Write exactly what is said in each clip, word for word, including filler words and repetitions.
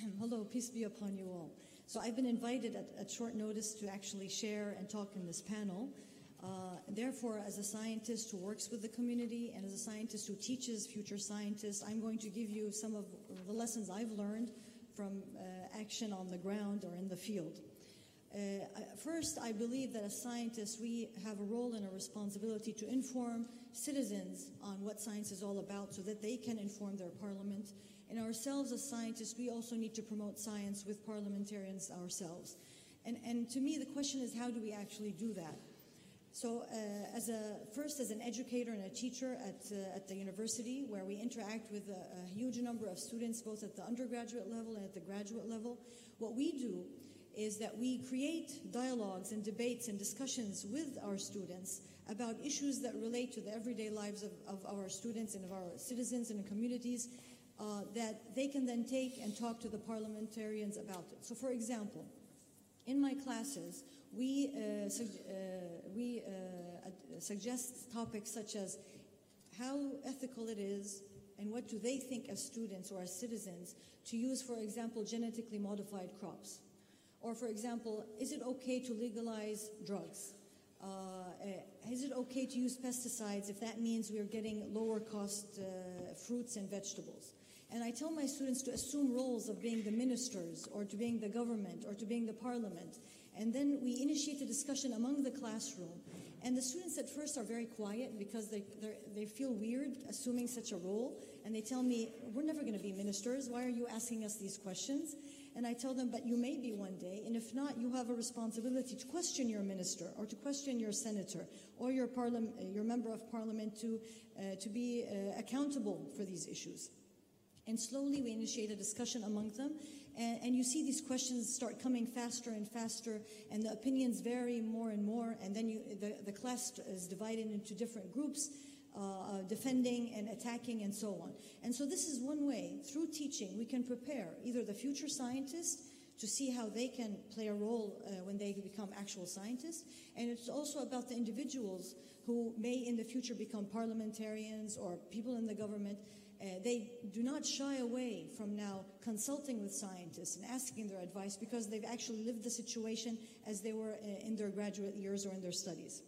Hello, peace be upon you all. So I've been invited at, at short notice to actually share and talk in this panel. Uh, therefore, as a scientist who works with the community and as a scientist who teaches future scientists, I'm going to give you some of the lessons I've learned from uh, action on the ground or in the field. Uh, first, I believe that as scientists, we have a role and a responsibility to inform citizens on what science is all about so that they can inform their parliament. And ourselves as scientists, we also need to promote science with parliamentarians ourselves. And, and to me, the question is, how do we actually do that? So uh, as a, first, as an educator and a teacher at, uh, at the university, where we interact with a, a huge number of students, both at the undergraduate level and at the graduate level, what we do is that we create dialogues and debates and discussions with our students about issues that relate to the everyday lives of, of our students and of our citizens and communities, uh, that they can then take and talk to the parliamentarians about it. So, for example, in my classes, we, uh, su uh, we uh, suggest topics such as how ethical it is and what do they think as students or as citizens to use, for example, genetically modified crops. Or, for example, is it okay to legalize drugs? Uh, is it okay to use pesticides if that means we're getting lower cost uh, fruits and vegetables? And I tell my students to assume roles of being the ministers or to being the government or to being the parliament. And then we initiate a discussion among the classroom. And the students at first are very quiet because they, they feel weird assuming such a role. And they tell me, we're never going to be ministers. Why are you asking us these questions? And I tell them, but you may be one day, and if not, you have a responsibility to question your minister or to question your senator or your, parliament, your member of parliament to, uh, to be uh, accountable for these issues. And slowly we initiate a discussion among them, and, and you see these questions start coming faster and faster, and the opinions vary more and more, and then you, the, the class is divided into different groups, Uh, defending and attacking and so on. And so this is one way, through teaching, we can prepare either the future scientists to see how they can play a role uh, when they become actual scientists, and it's also about the individuals who may in the future become parliamentarians or people in the government. Uh, they do not shy away from now consulting with scientists and asking their advice because they've actually lived the situation as they were uh, in their graduate years or in their studies.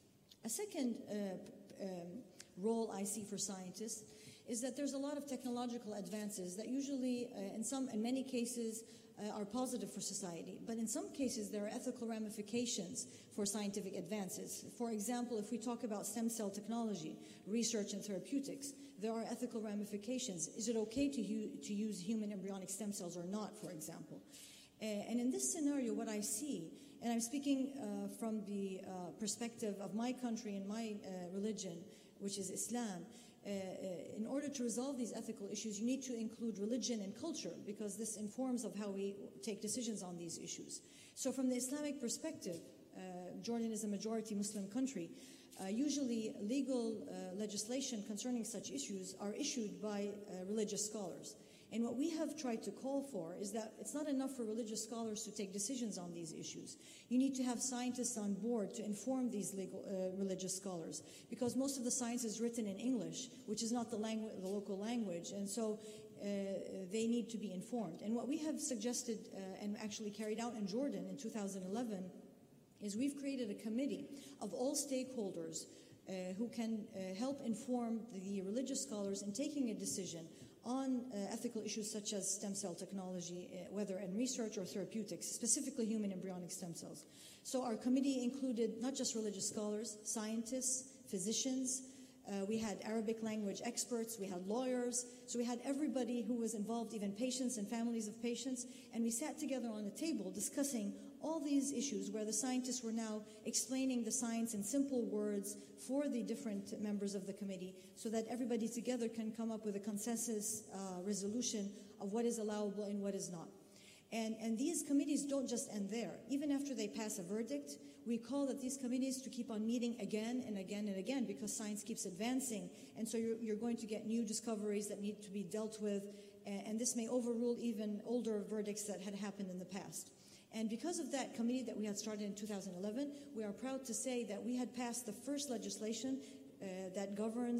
A second uh, um, role I see for scientists is that there's a lot of technological advances that usually, uh, in some, in many cases, uh, are positive for society. But in some cases, there are ethical ramifications for scientific advances. For example, if we talk about stem cell technology, research and therapeutics, there are ethical ramifications. Is it okay to, to use human embryonic stem cells or not, for example? Uh, and in this scenario, what I see, and I'm speaking uh, from the uh, perspective of my country and my uh, religion, which is Islam, uh, uh, in order to resolve these ethical issues, you need to include religion and culture, because this informs of how we take decisions on these issues. So from the Islamic perspective, uh, Jordan is a majority Muslim country. Uh, usually legal uh, legislation concerning such issues are issued by uh, religious scholars. And what we have tried to call for is that it's not enough for religious scholars to take decisions on these issues. You need to have scientists on board to inform these legal, uh, religious scholars, because most of the science is written in English, which is not the, langu the local language, and so uh, they need to be informed. And what we have suggested uh, and actually carried out in Jordan in two thousand eleven is we've created a committee of all stakeholders uh, who can uh, help inform the religious scholars in taking a decision on uh, ethical issues such as stem cell technology, uh, whether in research or therapeutics, specifically human embryonic stem cells. So our committee included not just religious scholars, scientists, physicians, uh, we had Arabic language experts, we had lawyers, so we had everybody who was involved, even patients and families of patients, and we sat together on a table discussing all these issues where the scientists were now explaining the science in simple words for the different members of the committee so that everybody together can come up with a consensus uh, resolution of what is allowable and what is not. And, and these committees don't just end there. Even after they pass a verdict, we call that these committees to keep on meeting again and again and again, because science keeps advancing. And so you're, you're going to get new discoveries that need to be dealt with, and, and this may overrule even older verdicts that had happened in the past. And because of that committee that we had started in two thousand eleven, we are proud to say that we had passed the first legislation uh, that governs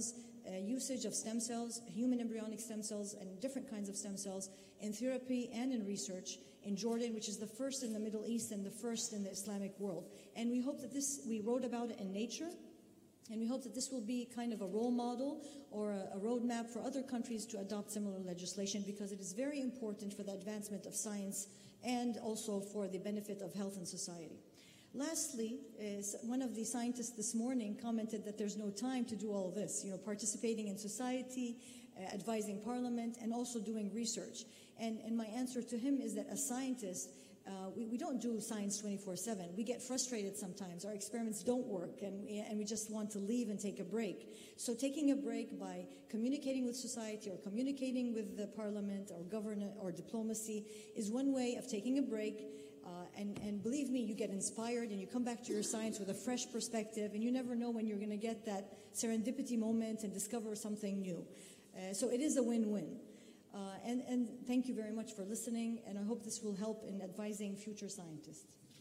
uh, usage of stem cells, human embryonic stem cells, and different kinds of stem cells in therapy and in research in Jordan, which is the first in the Middle East and the first in the Islamic world. And we hope that this, we wrote about it in Nature, and we hope that this will be kind of a role model or a, a roadmap for other countries to adopt similar legislation, because it is very important for the advancement of science and also for the benefit of health and society. Lastly, is one of the scientists this morning commented that there's no time to do all this, you know, participating in society, uh, advising parliament, and also doing research. And, and my answer to him is that as scientists, uh, we, we don't do science twenty-four seven. We get frustrated sometimes. Our experiments don't work, and we, and we just want to leave and take a break. So taking a break by communicating with society or communicating with the parliament or government or diplomacy is one way of taking a break. Uh, and, and believe me, you get inspired and you come back to your science with a fresh perspective, and you never know when you're going to get that serendipity moment and discover something new. Uh, so it is a win-win. Uh, and, and thank you very much for listening, and I hope this will help in advising future scientists.